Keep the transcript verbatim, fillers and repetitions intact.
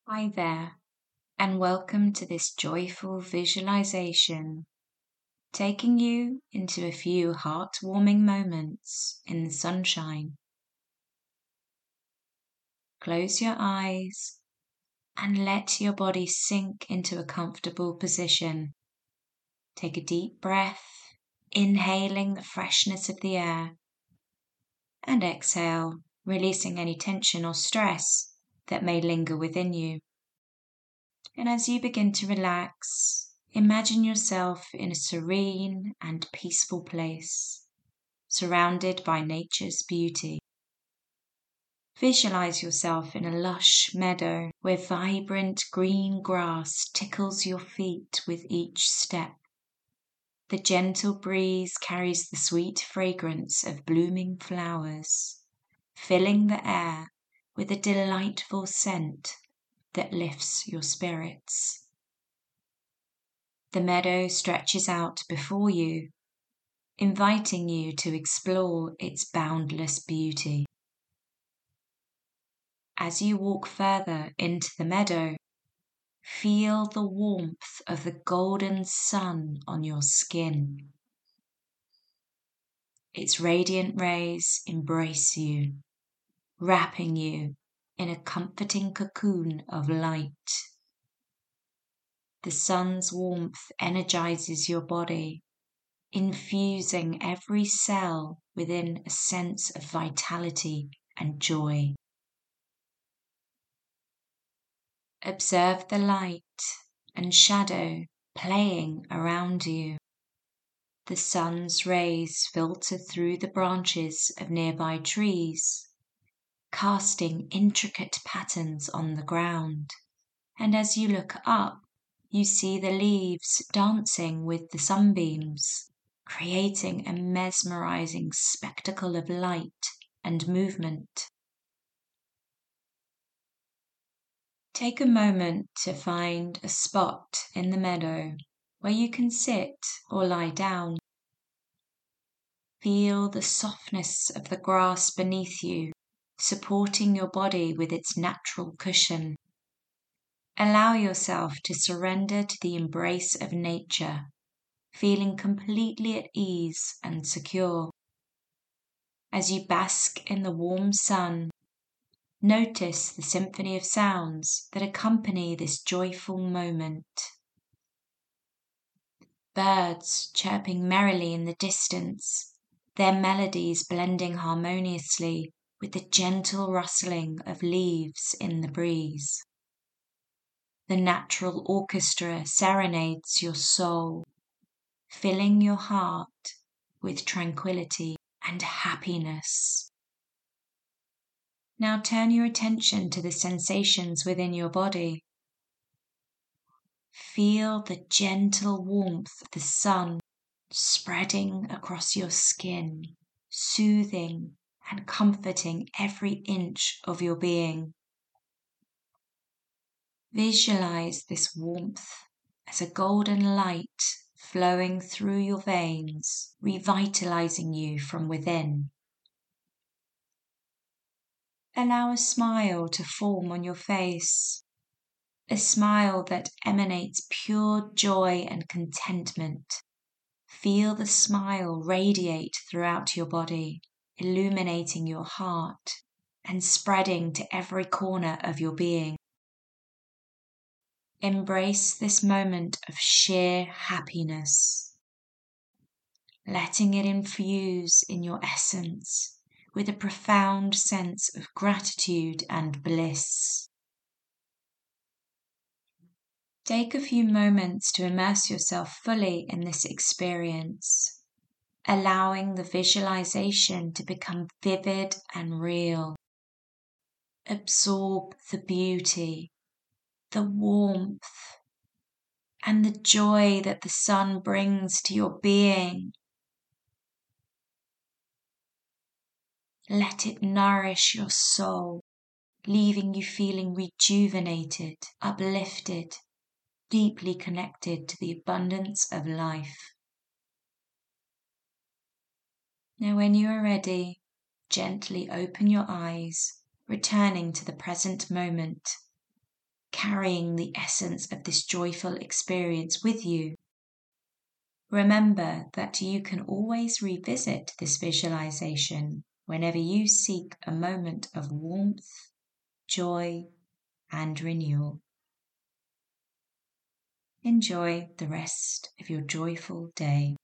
Hi there, and welcome to this joyful visualization, taking you into a few heartwarming moments in the sunshine. Close your eyes and let your body sink into a comfortable position. Take a deep breath, inhaling the freshness of the air, and exhale, releasing any tension or stress that may linger within you. And as you begin to relax, imagine yourself in a serene and peaceful place, surrounded by nature's beauty. Visualize yourself in a lush meadow where vibrant green grass tickles your feet with each step. The gentle breeze carries the sweet fragrance of blooming flowers, filling the air with a delightful scent that lifts your spirits. The meadow stretches out before you, inviting you to explore its boundless beauty. As you walk further into the meadow, feel the warmth of the golden sun on your skin. Its radiant rays embrace you, wrapping you in a comforting cocoon of light. The sun's warmth energizes your body, infusing every cell within a sense of vitality and joy. Observe the light and shadow playing around you. The sun's rays filter through the branches of nearby trees, casting intricate patterns on the ground. And as you look up, you see the leaves dancing with the sunbeams, creating a mesmerizing spectacle of light and movement. Take a moment to find a spot in the meadow where you can sit or lie down. Feel the softness of the grass beneath you, supporting your body with its natural cushion. Allow yourself to surrender to the embrace of nature, feeling completely at ease and secure. As you bask in the warm sun, notice the symphony of sounds that accompany this joyful moment. Birds chirping merrily in the distance, their melodies blending harmoniously with the gentle rustling of leaves in the breeze. The natural orchestra serenades your soul, filling your heart with tranquility and happiness. Now turn your attention to the sensations within your body. Feel the gentle warmth of the sun spreading across your skin, soothing and comforting every inch of your being. Visualize this warmth as a golden light flowing through your veins, revitalizing you from within. Allow a smile to form on your face, a smile that emanates pure joy and contentment. Feel the smile radiate throughout your body, illuminating your heart and spreading to every corner of your being. Embrace this moment of sheer happiness, letting it infuse in your essence with a profound sense of gratitude and bliss. Take a few moments to immerse yourself fully in this experience, allowing the visualization to become vivid and real. Absorb the beauty, the warmth, and the joy that the sun brings to your being. Let it nourish your soul, leaving you feeling rejuvenated, uplifted, deeply connected to the abundance of life. Now, when you are ready, gently open your eyes, returning to the present moment. carrying the essence of this joyful experience with you. Remember that you can always revisit this visualization whenever you seek a moment of warmth, joy, and renewal. Enjoy the rest of your joyful day.